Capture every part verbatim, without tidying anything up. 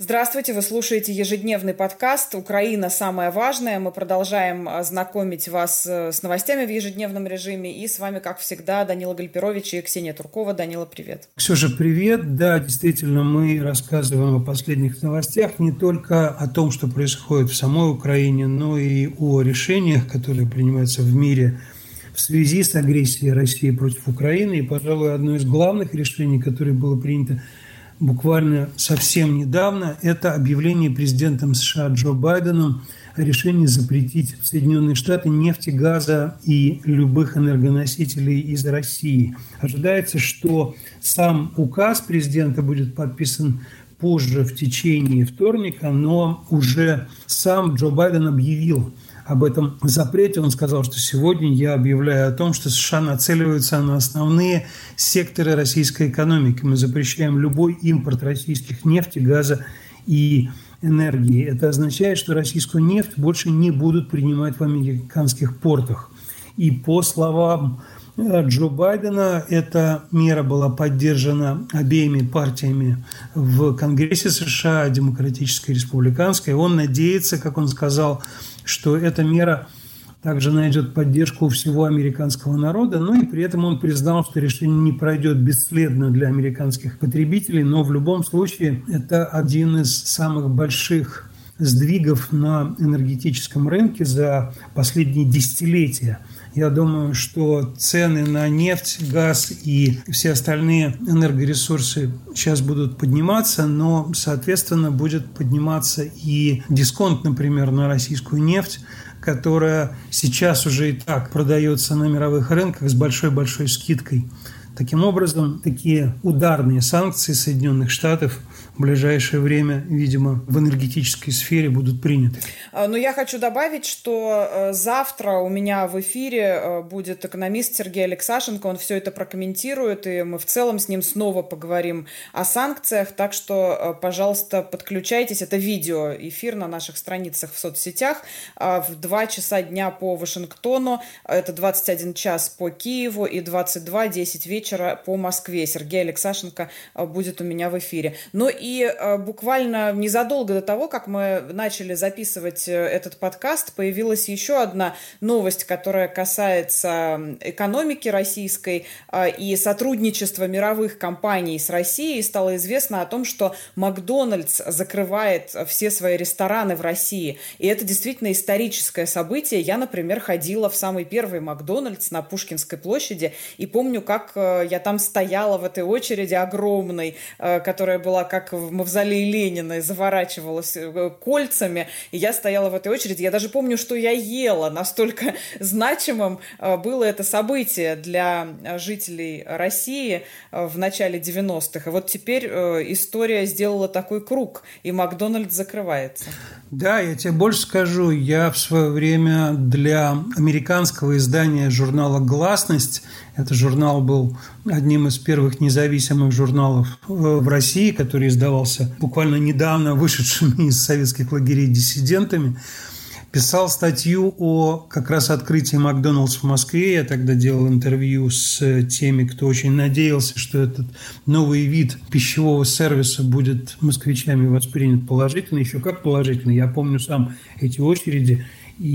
Здравствуйте, вы слушаете ежедневный подкаст «Украина. Самое важное». Мы продолжаем знакомить вас с новостями в ежедневном режиме. И с вами, как всегда, Данила Гальперович и Ксения Туркова. Данила, привет. Ксюша, привет. Да, действительно, мы рассказываем о последних новостях не только о том, что происходит в самой Украине, но и о решениях, которые принимаются в мире в связи с агрессией России против Украины. И, пожалуй, одно из главных решений, которое было принято буквально совсем недавно, это объявление президентом США Джо Байденом о решении запретить в Соединенные Штаты нефть, газа и любых энергоносителей из России. Ожидается, что сам указ президента будет подписан позже, в течение вторника, но уже сам Джо Байден объявил об этом запрете. Он сказал, что сегодня я объявляю о том, что США нацеливаются на основные секторы российской экономики. Мы запрещаем любой импорт российских нефти, газа и энергии. Это означает, что российскую нефть больше не будут принимать в американских портах. И по словам Джо Байдена, эта мера была поддержана обеими партиями в Конгрессе США, демократической и республиканской. Он надеется, как он сказал, что эта мера также найдет поддержку у всего американского народа, но и при этом он признал, что решение не пройдет бесследно для американских потребителей, но в любом случае это один из самых больших сдвигов на энергетическом рынке за последние десятилетия. Я думаю, что цены на нефть, газ и все остальные энергоресурсы сейчас будут подниматься, но, соответственно, будет подниматься и дисконт, например, на российскую нефть, которая сейчас уже и так продается на мировых рынках с большой-большой скидкой. Таким образом, такие ударные санкции Соединенных Штатов в ближайшее время, видимо, в энергетической сфере будут приняты. Но я хочу добавить, что завтра у меня в эфире будет экономист Сергей Алексашенко. Он все это прокомментирует, и мы в целом с ним снова поговорим о санкциях. Так что, пожалуйста, подключайтесь. Это видеоэфир на наших страницах в соцсетях в два часа дня по Вашингтону. Это двадцать один час по Киеву и двадцать два десять вечера по Москве. Сергей Алексашенко будет у меня в эфире. Ну и буквально незадолго до того, как мы начали записывать этот подкаст, появилась еще одна новость, которая касается экономики российской и сотрудничества мировых компаний с Россией. Стало известно о том, что Макдональдс закрывает все свои рестораны в России. И это действительно историческое событие. Я, например, ходила в самый первый Макдональдс на Пушкинской площади и помню, как я там стояла в этой очереди огромной, которая была как в мавзолее Ленина и заворачивалась кольцами. И я стояла в этой очереди. Я даже помню, что я ела. Настолько значимым было это событие для жителей России в начале девяностых. И вот теперь история сделала такой круг, и Макдональдс закрывается. Да, я тебе больше скажу. Я в свое время для американского издания журнала «Гласность», этот журнал был одним из первых независимых журналов в России, который издавался буквально недавно вышедшими из советских лагерей диссидентами, писал статью о как раз открытии Макдональдс в Москве. Я тогда делал интервью с теми, кто очень надеялся, что этот новый вид пищевого сервиса будет москвичами воспринят положительно. Еще как положительно. Я помню сам эти очереди.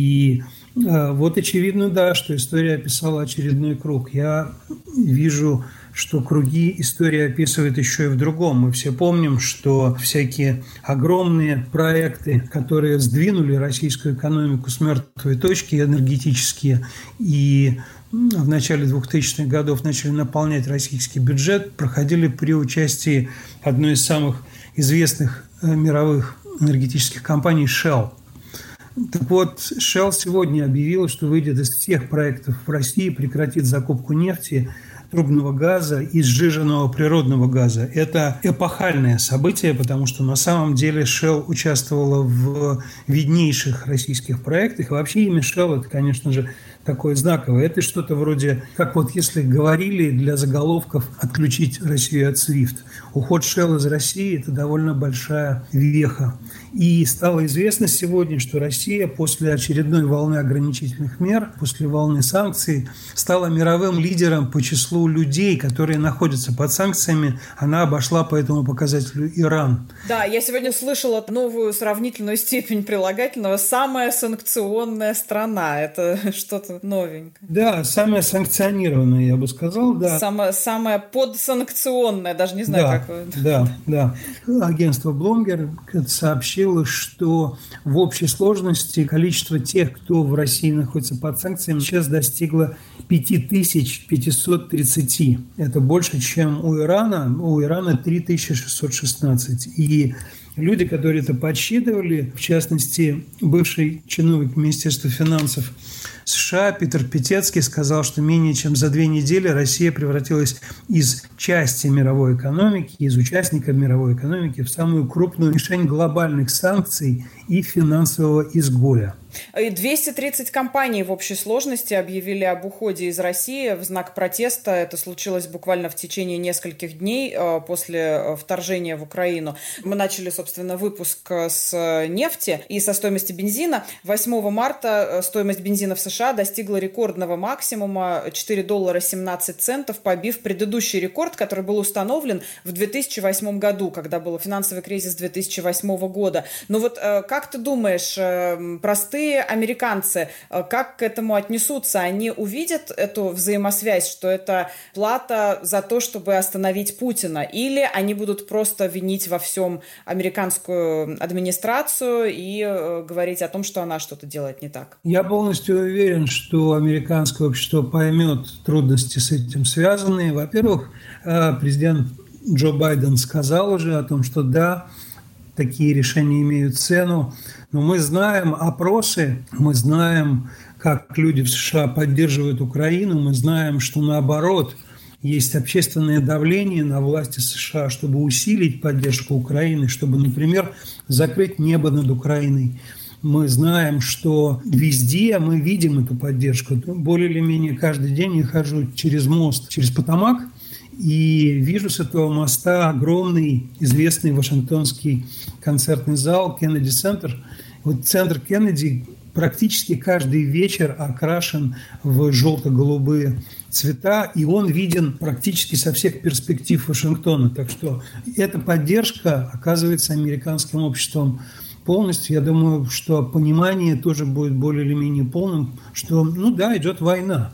И вот очевидно, да, что история описала очередной круг. Я вижу, что круги история описывает еще и в другом. Мы все помним, что всякие огромные проекты, которые сдвинули российскую экономику с мертвой точки, энергетические, и в начале двухтысячных годов начали наполнять российский бюджет, проходили при участии одной из самых известных мировых энергетических компаний Shell. Так вот, Shell сегодня объявила, что выйдет из всех проектов в России, прекратит закупку нефти, трубного газа и сжиженного природного газа. Это эпохальное событие, потому что на самом деле Shell участвовала в виднейших российских проектах. И вообще имя Shell – это, конечно же, такое знаковое. Это что-то вроде, как вот если говорили для заголовков отключить Россию от свифт. Уход Shell из России – это довольно большая веха. И стало известно сегодня, что Россия после очередной волны ограничительных мер, после волны санкций, стала мировым лидером по числу людей, которые находятся под санкциями. Она обошла по этому показателю Иран. Да, я сегодня слышала новую сравнительную степень прилагательного. Самая санкционная страна. Это что-то новенькое. Да, самая санкционированная, я бы сказал. Да. Самая, самая подсанкционная, даже не знаю, да, как вы... Да, да. Агентство Bloomberg сообщило, что в общей сложности количество тех, кто в России находится под санкциями, сейчас достигло пять тысяч пятьсот тридцать. Это больше, чем у Ирана. У Ирана три тысячи шестьсот шестнадцать. И люди, которые это подсчитывали, в частности, бывший чиновник Министерства финансов США Питер Петецкий сказал, что менее чем за две недели Россия превратилась из части мировой экономики, из участника мировой экономики в самую крупную мишень глобальных санкций и финансового изгоя. двести тридцать компаний в общей сложности объявили об уходе из России в знак протеста. Это случилось буквально в течение нескольких дней после вторжения в Украину. Мы начали, собственно, выпуск с нефти и со стоимости бензина. восьмого марта стоимость бензина в США достигла рекордного максимума четыре доллара семнадцать центов, побив предыдущий рекорд, который был установлен в две тысячи восьмом году, когда был финансовый кризис две тысячи восьмого года. Но вот как ты думаешь, простые американцы, как к этому отнесутся? Они увидят эту взаимосвязь, что это плата за то, чтобы остановить Путина? Или они будут просто винить во всем американскую администрацию и говорить о том, что она что-то делает не так? Я полностью уверен, что американское общество поймет трудности с этим связанные. Во-первых, президент Джо Байден сказал уже о том, что да, такие решения имеют цену. Но мы знаем опросы, мы знаем, как люди в США поддерживают Украину, мы знаем, что наоборот, есть общественное давление на власти США, чтобы усилить поддержку Украины, чтобы, например, закрыть небо над Украиной. Мы знаем, что везде мы видим эту поддержку. Более или менее каждый день я хожу через мост, через Потомак, и вижу с этого моста огромный, известный Вашингтонский концертный зал Кеннеди-центр. Вот центр Кеннеди практически каждый вечер окрашен в желто-голубые цвета, и он виден практически со всех перспектив Вашингтона. Так что эта поддержка оказывается американским обществом полностью. Я думаю, что понимание тоже будет более или менее полным, что, ну да, идет война.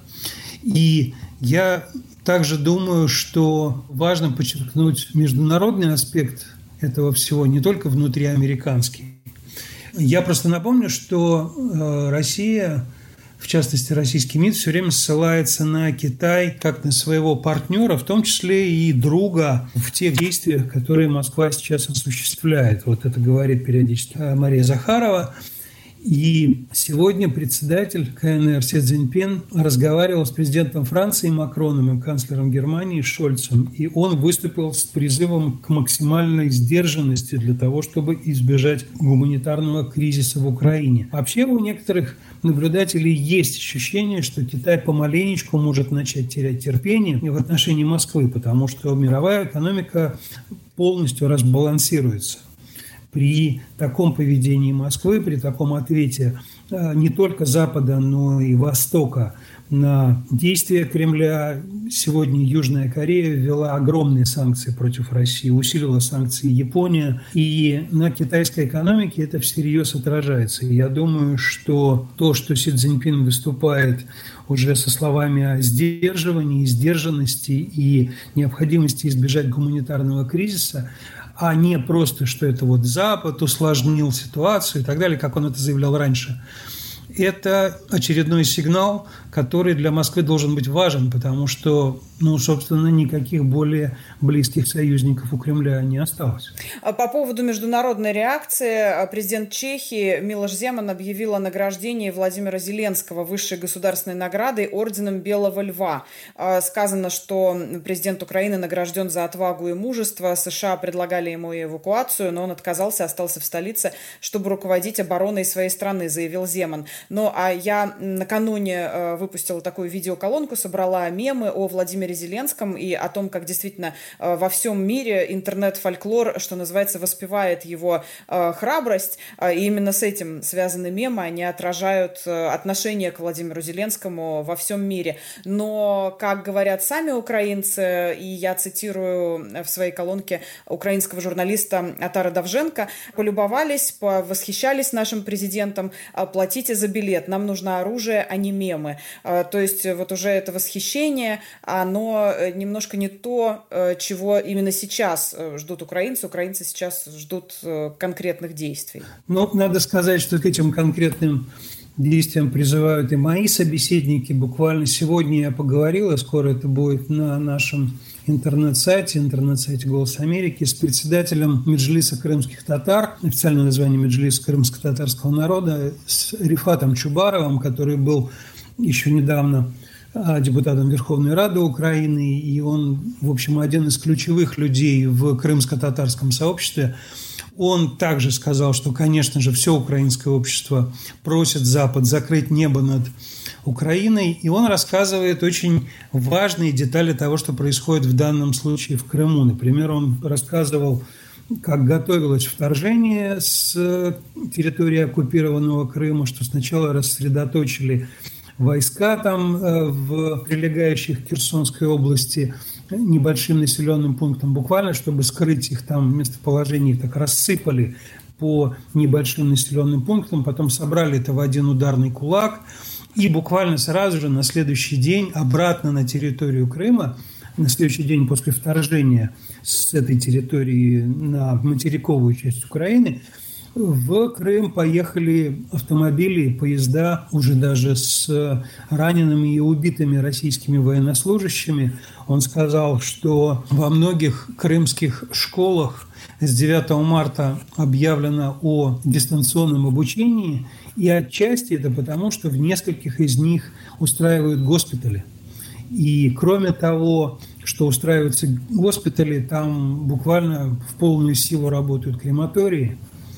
И я также думаю, что важно подчеркнуть международный аспект этого всего, не только внутриамериканский. Я просто напомню, что Россия, в частности российский МИД, все время ссылается на Китай как на своего партнера, в том числе и друга в тех действиях, которые Москва сейчас осуществляет. Вот это говорит периодически Мария Захарова. И сегодня председатель КНР Си Цзиньпин разговаривал с президентом Франции Макроном и канцлером Германии Шольцем, и он выступил с призывом к максимальной сдержанности для того, чтобы избежать гуманитарного кризиса в Украине. Вообще у некоторых наблюдателей есть ощущение, что Китай помаленечку может начать терять терпение в отношении Москвы, потому что мировая экономика полностью разбалансируется. При таком поведении Москвы, при таком ответе не только Запада, но и Востока на действия Кремля, сегодня Южная Корея ввела огромные санкции против России, усилила санкции Япония, и на китайской экономике это всерьез отражается. И я думаю, что то, что Си Цзиньпин выступает уже со словами о сдерживании, сдержанности и необходимости избежать гуманитарного кризиса, а не просто, что это вот Запад усложнил ситуацию и так далее, как он это заявлял раньше. Это очередной сигнал, который для Москвы должен быть важен, потому что, ну, собственно, никаких более близких союзников у Кремля не осталось. По поводу международной реакции, президент Чехии Милош Земан объявил о награждении Владимира Зеленского высшей государственной наградой орденом Белого Льва. Сказано, что президент Украины награжден за отвагу и мужество. США предлагали ему эвакуацию, но он отказался, остался в столице, чтобы руководить обороной своей страны, заявил Земан. Ну, а я накануне выпустила такую видеоколонку, собрала мемы о Владимире Зеленском и о том, как действительно во всем мире интернет-фольклор, что называется, воспевает его храбрость. И именно с этим связаны мемы, они отражают отношение к Владимиру Зеленскому во всем мире. Но, как говорят сами украинцы, и я цитирую в своей колонке украинского журналиста Атара Давженко, полюбовались, восхищались нашим президентом, платите за билет, нам нужно оружие, а не мемы. То есть вот уже это восхищение, оно немножко не то, чего именно сейчас ждут украинцы. Украинцы сейчас ждут конкретных действий. Ну, надо сказать, что к этим конкретным действиям призывают и мои собеседники. Буквально сегодня я поговорил, и скоро это будет на нашем интернет-сайте, интернет-сайте «Голос Америки», с председателем Меджлиса крымских татар, официальное название Меджлиса крымско-татарского народа, с Рифатом Чубаровым, который был еще недавно депутатом Верховной Рады Украины, и он, в общем, один из ключевых людей в крымско-татарском сообществе. Он также сказал, что, конечно же, все украинское общество просит Запад закрыть небо над Украиной, и он рассказывает очень важные детали того, что происходит в данном случае в Крыму. Например, он рассказывал, как готовилось вторжение с территории оккупированного Крыма, что сначала рассредоточили войска там в прилегающих к Херсонской области небольшим населенным пунктам, буквально, чтобы скрыть их там местоположение, так рассыпали по небольшим населенным пунктам, потом собрали это в один ударный кулак, и буквально сразу же на следующий день обратно на территорию Крыма, на следующий день после вторжения с этой территории на материковую часть Украины, в Крым поехали автомобили, поезда уже даже с ранеными и убитыми российскими военнослужащими. Он сказал, что во многих крымских школах с девятого марта объявлено о дистанционном обучении, и отчасти это потому, что в нескольких из них устраивают госпитали. И кроме того, что устраиваются госпитали, там буквально в полную силу работают крематории.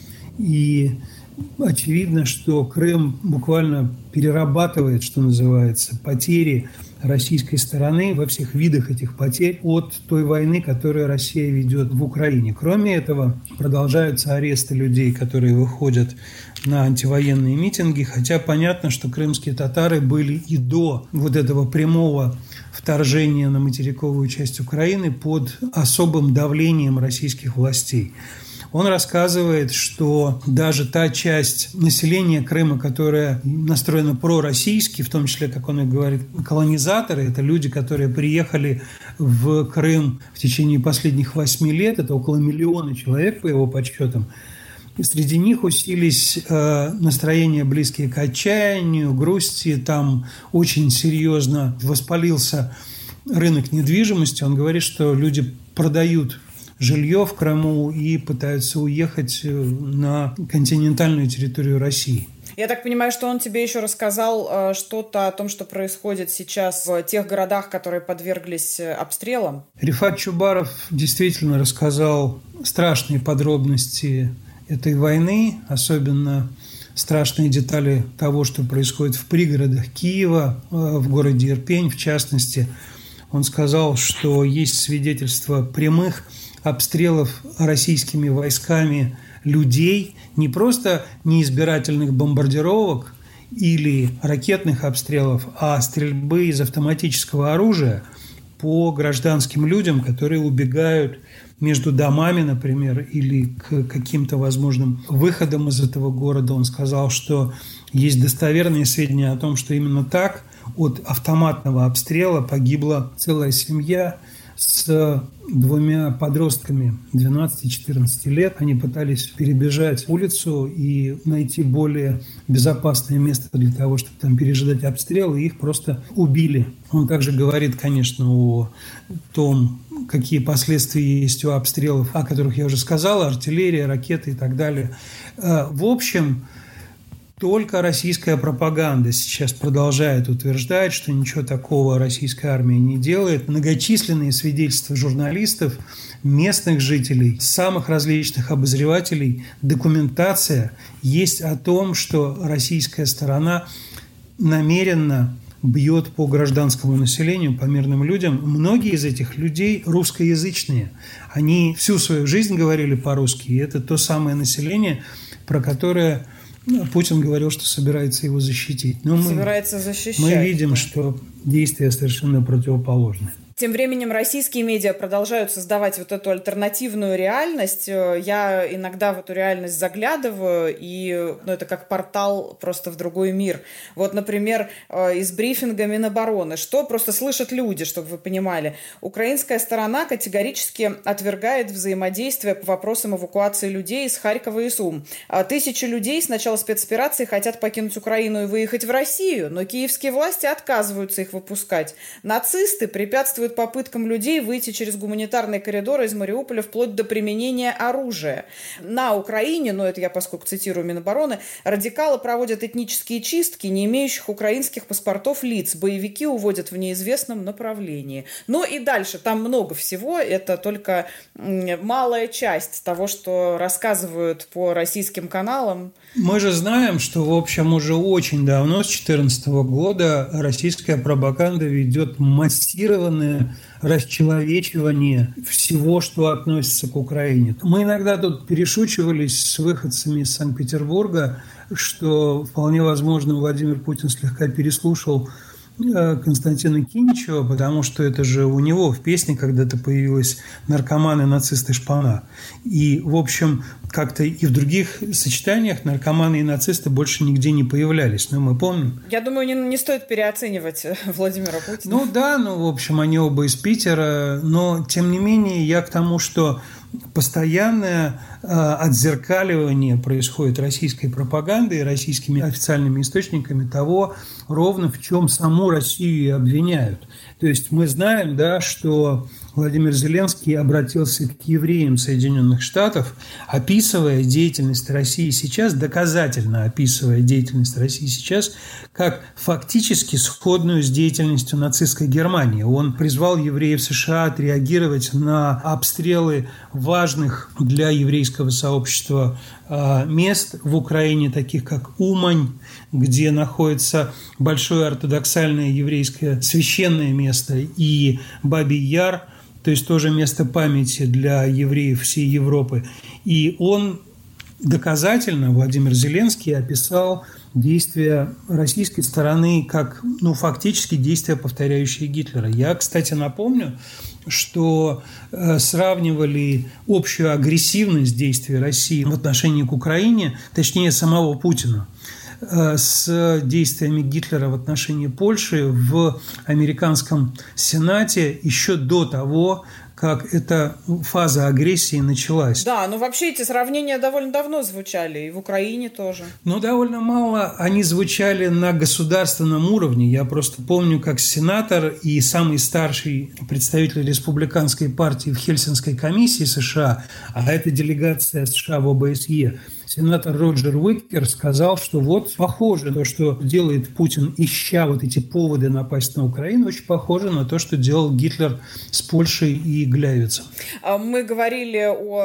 И очевидно, что Крым буквально перерабатывает, что называется, потери российской стороны во всех видах этих потерь от той войны, которую Россия ведет в Украине. Кроме этого, продолжаются аресты людей, которые выходят на антивоенные митинги, хотя понятно, что крымские татары были и до вот этого прямого вторжения на материковую часть Украины под особым давлением российских властей. Он рассказывает, что даже та часть населения Крыма, которая настроена пророссийски, в том числе, как он и говорит, колонизаторы, это люди, которые приехали в Крым в течение последних восьми лет, это около миллиона человек, по его подсчетам, и среди них усилились э, настроения, близкие к отчаянию, грусти, там очень серьезно воспалился рынок недвижимости. Он говорит, что люди продают жилье в Крыму и пытаются уехать на континентальную территорию России. Я так понимаю, что он тебе еще рассказал э, что-то о том, что происходит сейчас в тех городах, которые подверглись обстрелам? Рифат Чубаров действительно рассказал страшные подробности этой войны, особенно страшные детали того, что происходит в пригородах Киева, э, в городе Ирпень в частности. Он сказал, что есть свидетельства прямых обстрелов российскими войсками людей, не просто неизбирательных бомбардировок или ракетных обстрелов, а стрельбы из автоматического оружия по гражданским людям, которые убегают между домами, например, или к каким-то возможным выходам из этого города. Он сказал, что есть достоверные сведения о том, что именно так от автоматного обстрела погибла целая семья с двумя подростками двенадцати-четырнадцати лет. Они пытались перебежать улицу и найти более безопасное место для того, чтобы там пережидать обстрел, и их просто убили. Он также говорит, конечно, о том, какие последствия есть у обстрелов, о которых я уже сказал, артиллерия, ракеты и так далее. В общем, Только российская пропаганда сейчас продолжает утверждать, что ничего такого российская армия не делает. Многочисленные свидетельства журналистов, местных жителей, самых различных обозревателей, документация есть о том, что российская сторона намеренно бьет по гражданскому населению, по мирным людям. Многие из этих людей русскоязычные. Они всю свою жизнь говорили по-русски, и это то самое население, про которое Путин говорил, что собирается его защитить. Но мы, собирается защищать. Мы видим, что действия совершенно противоположны. Тем временем российские медиа продолжают создавать вот эту альтернативную реальность. Я иногда в эту реальность заглядываю, и ну, это как портал просто в другой мир. Вот, например, из брифинга Минобороны. Что просто слышат люди, чтобы вы понимали. Украинская сторона категорически отвергает взаимодействие по вопросам эвакуации людей из Харькова и Сум. Тысячи людей с начала спецоперации хотят покинуть Украину и выехать в Россию, но киевские власти отказываются их выпускать. Нацисты препятствуют попыткам людей выйти через гуманитарные коридоры из Мариуполя вплоть до применения оружия. На Украине, но это я поскольку цитирую Минобороны, радикалы проводят этнические чистки не имеющих украинских паспортов лиц. Боевики уводят в неизвестном направлении. Ну и дальше, там много всего. Это только малая часть того, что рассказывают по российским каналам. Мы же знаем, что, в общем, уже очень давно, с две тысячи четырнадцатого года, российская пропаганда ведет массированное расчеловечивание всего, что относится к Украине. Мы иногда тут перешучивались с выходцами из Санкт-Петербурга, что вполне возможно Владимир Путин слегка переслушал Константина Киничева, потому что это же у него в песне когда-то появилась «Наркоманы, нацисты, шпана». И, в общем, как-то и в других сочетаниях наркоманы и нацисты больше нигде не появлялись. Ну, мы помним. Я думаю, не, не стоит переоценивать Владимира Путина. Ну да, ну, в общем, они оба из Питера. Но, тем не менее, я к тому, что постоянное э, отзеркаливание происходит российской пропагандой и российскими официальными источниками того, ровно в чем саму Россию и обвиняют. То есть мы знаем, да, что Владимир Зеленский обратился к евреям Соединенных Штатов, описывая деятельность России сейчас, доказательно описывая деятельность России сейчас, как фактически сходную с деятельностью нацистской Германии. Он призвал евреев США отреагировать на обстрелы важных для еврейского сообщества мест в Украине, таких как Умань, где находится большое ортодоксальное еврейское священное место, и Бабий Яр, то есть тоже место памяти для евреев всей Европы. И он доказательно, Владимир Зеленский, описал действия российской стороны как, ну, фактически действия, повторяющие Гитлера. Я, кстати, напомню, что э, сравнивали общую агрессивность действий России в отношении к Украине, точнее, самого Путина, э, с действиями Гитлера в отношении Польши в американском Сенате еще до того, как эта фаза агрессии началась. Да, ну вообще эти сравнения довольно давно звучали, и в Украине тоже. Но довольно мало они звучали на государственном уровне. Я просто помню, как сенатор и самый старший представитель республиканской партии в Хельсинской комиссии США, а это делегация США в ОБСЕ, сенатор Роджер Уикер сказал, что вот похоже то, что делает Путин, ища вот эти поводы напасть на Украину, очень похоже на то, что делал Гитлер с Польшей и Гляйвицем. Мы говорили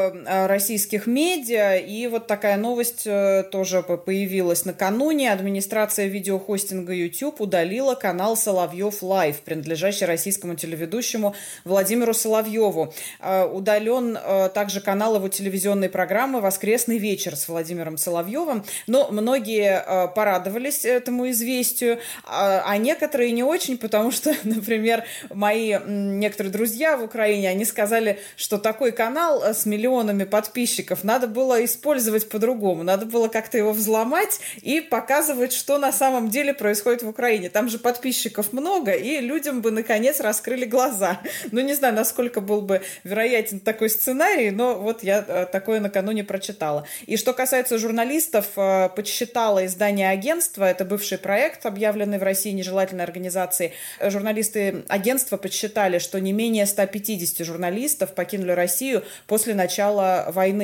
о российских медиа, и вот такая новость тоже появилась накануне. Администрация видеохостинга YouTube удалила канал «Соловьев Лайв», принадлежащий российскому телеведущему Владимиру Соловьеву. Удален также канал его телевизионной программы «Воскресный вечер» с Владимиром Соловьевым. Но многие порадовались этому известию, а некоторые не очень, потому что, например, мои некоторые друзья в Украине, они сказали, что такой канал с миллионами подписчиков надо было использовать по-другому. Надо было как-то его взломать и показывать, что на самом деле происходит в Украине. Там же подписчиков много, и людям бы, наконец, раскрыли глаза. Ну, не знаю, насколько был бы вероятен такой сценарий, но вот я такое накануне прочитала. И что касается журналистов, подсчитало издание «Агентство», это бывший проект, объявленный в России нежелательной организацией. Журналисты агентства подсчитали, что не менее ста пятидесяти журналистов покинули Россию после начала войны.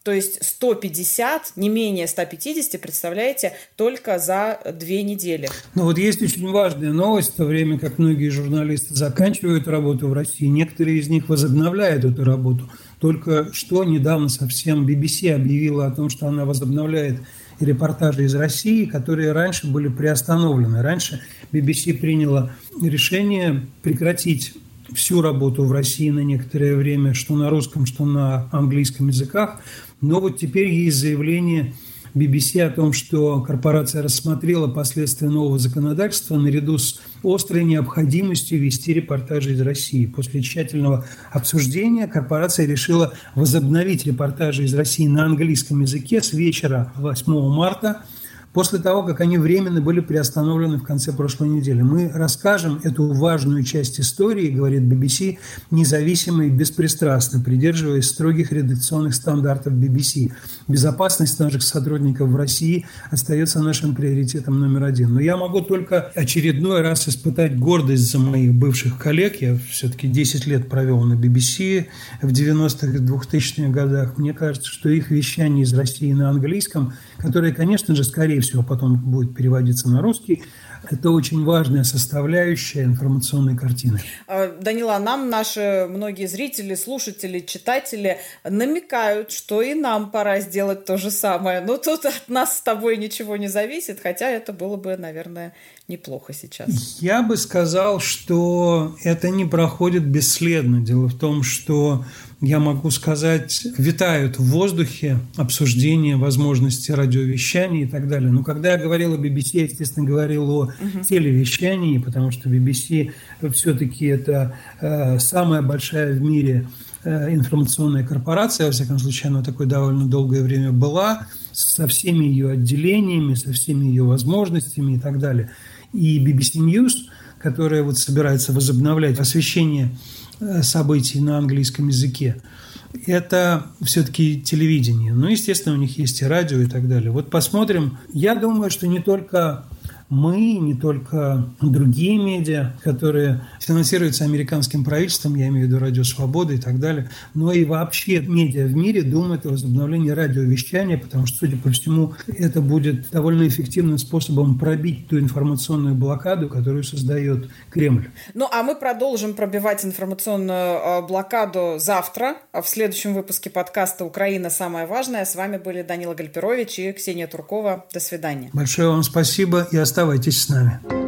То есть сто пятьдесят, не менее ста пятидесяти, представляете, только за две недели. Ну вот есть очень важная новость, в то время как многие журналисты заканчивают работу в России, некоторые из них возобновляют эту работу. Только что недавно совсем би би си объявила о том, что она возобновляет репортажи из России, которые раньше были приостановлены. Раньше би би си приняла решение прекратить всю работу в России на некоторое время, что на русском, что на английском языках. Но вот теперь есть заявление би би си о том, что корпорация рассмотрела последствия нового законодательства наряду с острой необходимостью вести репортажи из России. После тщательного обсуждения корпорация решила возобновить репортажи из России на английском языке с вечера восьмого марта, после того, как они временно были приостановлены в конце прошлой недели. Мы расскажем эту важную часть истории, говорит би би си, независимо и беспристрастно, придерживаясь строгих редакционных стандартов би би си. Безопасность наших сотрудников в России остается нашим приоритетом номер один. Но я могу только очередной раз испытать гордость за моих бывших коллег. Я все-таки десять лет провел на би би си в девяностых и двухтысячных годах. Мне кажется, что их вещание из России на английском, которое, конечно же, скорее всего, потом будет переводиться на русский. Это очень важная составляющая информационной картины. Данила, нам наши многие зрители, слушатели, читатели намекают, что и нам пора сделать то же самое. Но тут от нас с тобой ничего не зависит, хотя это было бы, наверное, неплохо сейчас. Я бы сказал, что это не проходит бесследно. Дело в том, что, я могу сказать, витают в воздухе обсуждения возможности радиовещания и так далее. Но когда я говорил о би би си, я, естественно, говорил о uh-huh. телевещании, потому что би би си все-таки это э, самая большая в мире э, информационная корпорация, во всяком случае, она такой довольно долгое время была, со всеми ее отделениями, со всеми ее возможностями и так далее. И би би си News, которая вот собирается возобновлять освещение событий на английском языке, это все-таки телевидение. Ну, естественно, у них есть и радио и так далее. Вот посмотрим. Я думаю, что не только мы, не только другие медиа, которые финансируются американским правительством, я имею в виду «Радио Свобода» и так далее, но и вообще медиа в мире думают о возобновлении радиовещания, потому что, судя по всему, это будет довольно эффективным способом пробить ту информационную блокаду, которую создает Кремль. Ну, а мы продолжим пробивать информационную блокаду завтра, в следующем выпуске подкаста «Украина. Самое важное». С вами были Данила Гальперович и Ксения Туркова. До свидания. Большое вам спасибо и оставайтесь с нами.